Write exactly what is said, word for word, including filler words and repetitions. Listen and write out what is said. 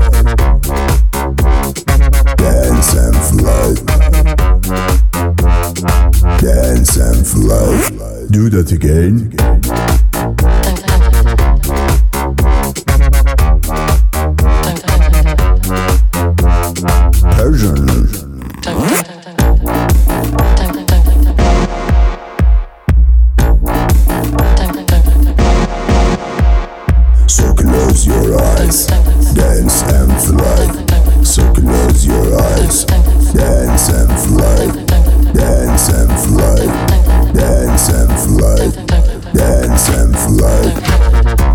Dance and fly. Dance and fly. Do that again. Persian. So close your eyes, dance and fly. So close your eyes, dance and fly. Dance and fly. Dance and fly. Dance and fly.